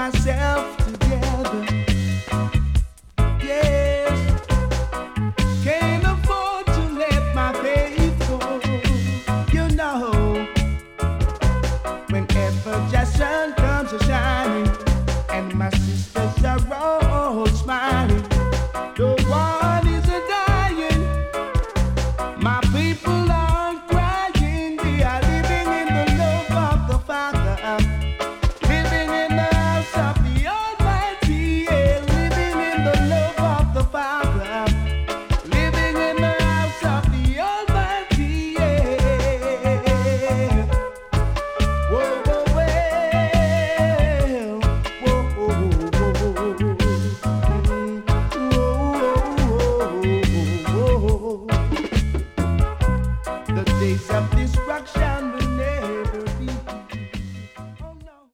myself together. Yes, can't afford to let my faith go. You know, whenever just